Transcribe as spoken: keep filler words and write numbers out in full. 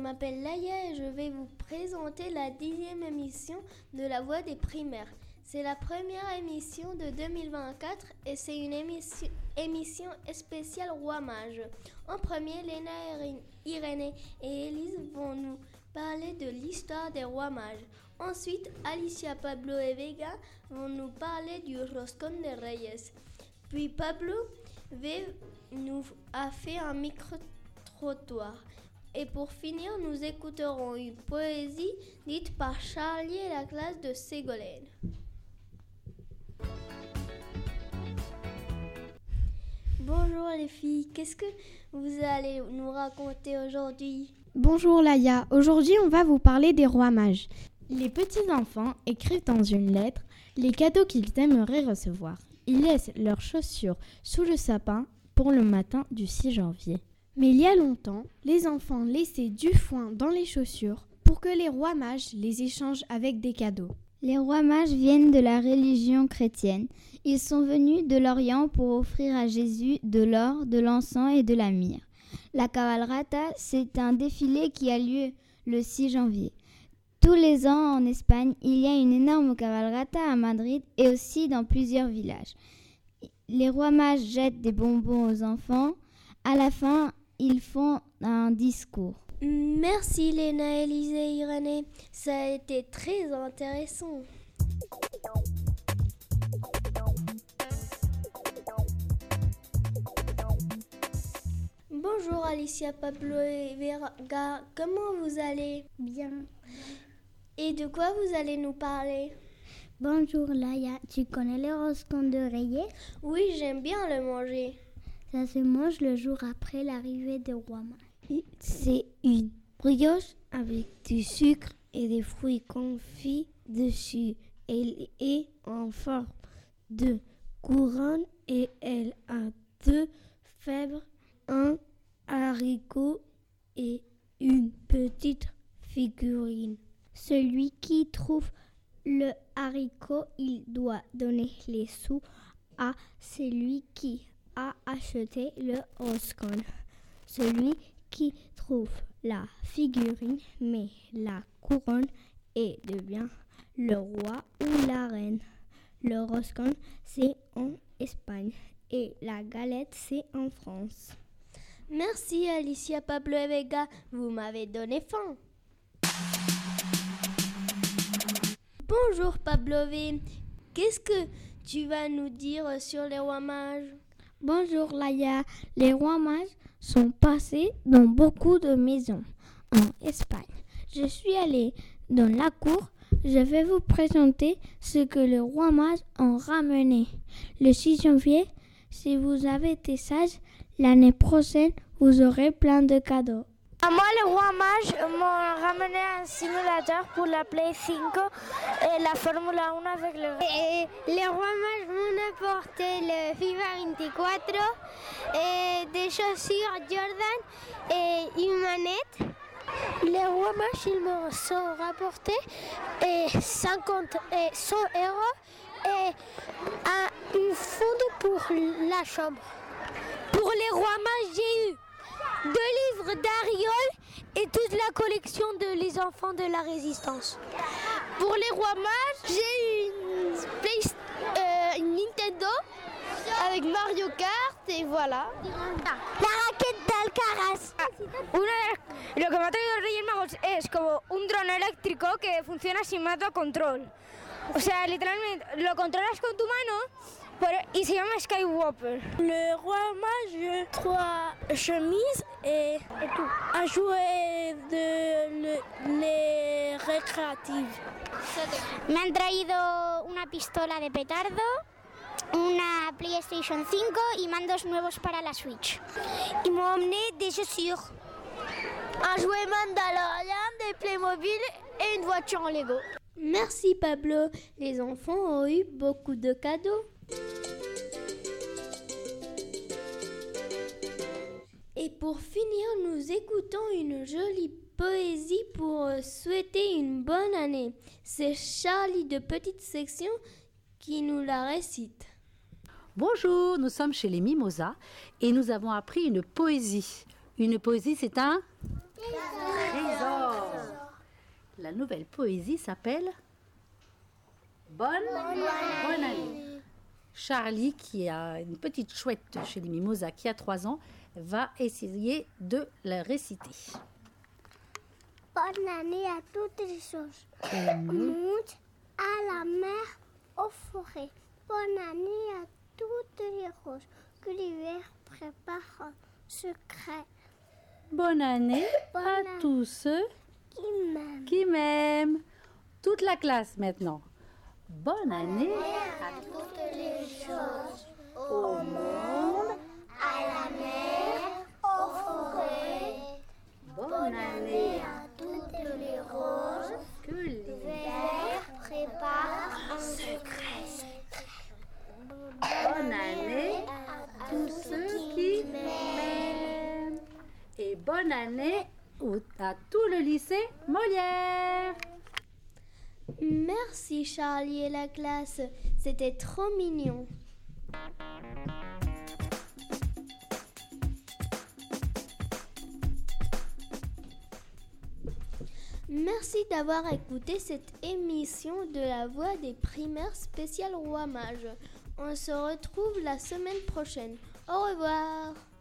m'appelle Laïa et je vais vous présenter la dixième émission de La Voix des primaires. C'est la première émission de deux mille vingt-quatre et c'est une émission, émission spéciale Roi Mage. En premier, Léna, Irénée et Élise vont nous parler de l'histoire des Rois Mages. Ensuite, Alicia, Pablo et Vega vont nous parler du Roscón de Reyes. Puis Pablo V nous a fait un micro-trottoir. Et pour finir, nous écouterons une poésie dite par Charlie et la classe de Ségolène. Bonjour les filles, qu'est-ce que vous allez nous raconter aujourd'hui ? Bonjour Laïa, aujourd'hui on va vous parler des rois mages. Les petits enfants écrivent dans une lettre les cadeaux qu'ils aimeraient recevoir. Ils laissent leurs chaussures sous le sapin pour le matin du six janvier. Mais il y a longtemps, les enfants laissaient du foin dans les chaussures pour que les rois mages les échangent avec des cadeaux. Les rois mages viennent de la religion chrétienne. Ils sont venus de l'Orient pour offrir à Jésus de l'or, de l'encens et de la myrrhe. La cabalgata, c'est un défilé qui a lieu le six janvier. Tous les ans en Espagne, il y a une énorme cabalgata à Madrid et aussi dans plusieurs villages. Les rois mages jettent des bonbons aux enfants. À la fin, ils font un discours. Merci Léna, Élise et Irénée, ça a été très intéressant. Bonjour Alicia, Pablo et Vega, comment vous allez ? Bien. Et de quoi vous allez nous parler ? Bonjour Laïa, tu connais le roscón de Reyes ? Oui, j'aime bien le manger. Ça se mange le jour après l'arrivée des rois mages. C'est une brioche avec du sucre et des fruits confits dessus. Elle est en forme de couronne et elle a deux fèves, un haricot et une petite figurine. Celui qui trouve le haricot, il doit donner les sous à celui qui a acheté le roscón. Celui qui trouve la figurine met la couronne et devient le roi ou la reine. Le roscón, c'est en Espagne et la galette, c'est en France. Merci Alicia, Pablo et Vega, vous m'avez donné faim. Bonjour Pablo V, qu'est-ce que tu vas nous dire sur les rois mages ? Bonjour Laïa, les rois mages sont passés dans beaucoup de maisons en Espagne. Je suis allée dans la cour, je vais vous présenter ce que les rois mages ont ramené. Le six janvier, si vous avez été sage, l'année prochaine, vous aurez plein de cadeaux. À moi, les rois mages m'ont ramené un simulateur pour la Play cinq et la Formule un avec le... Et les rois mages m'ont apporté le FIFA vingt-quatre, et des chaussures Jordan et une manette. Les rois mages, ils me sont rapportés et cinquante et cent euros et un, une fonde pour la chambre. Pour les rois mages, j'ai eu deux livres d'Ariol et toute la collection de Les Enfants de la Résistance. Pour les rois mages, j'ai eu une, Play, euh, une Nintendo avec Mario Kart y voilà. La raquette d'Alcaraz. Una, lo que me ha traído el Reyes Magos es como un dron eléctrico que funciona sin mando a control. O sea, literalmente lo controlas con tu mano. Y se llama Skywalker. Le roi mage, trois chemises et, et tout. Un jouet de le, les récréatives. Me han traído una pistola de petardo, una PlayStation cinco y mandos nuevos para la Switch. Ils m'ont emmené des chaussures, un jouet Mandalorian, des Playmobil et une voiture en Lego. Merci Pablo, les enfants ont eu beaucoup de cadeaux. Et pour finir, nous écoutons une jolie poésie pour souhaiter une bonne année. C'est Charlie de Petite Section qui nous la récite. Bonjour, nous sommes chez les Mimosas et nous avons appris une poésie Une poésie, c'est un trésor. La nouvelle poésie s'appelle Bonne, bonne année. Charlie, qui a une petite chouette chez les Mimosas, qui a trois ans, va essayer de la réciter. Bonne année à toutes les choses. Au monde, à la mer, aux forêts. Bonne année à toutes les roses que l'hiver prépare en secret. Bonne année Bonne à année. tous ceux Qui m'aime. qui m'aiment. Toute la classe maintenant. Bonne année À toutes les choses. Au monde, à la mer, aux forêts. Bonne année À toutes les roses que les l'hiver prépare en secret. Bonne année à tous ceux qui m'aiment. Et bonne année au- à tout le lycée Molière. Merci Charlie et la classe, c'était trop mignon. Merci d'avoir écouté cette émission de la Voix des primaires spéciale Roi Mage. On se retrouve la semaine prochaine. Au revoir.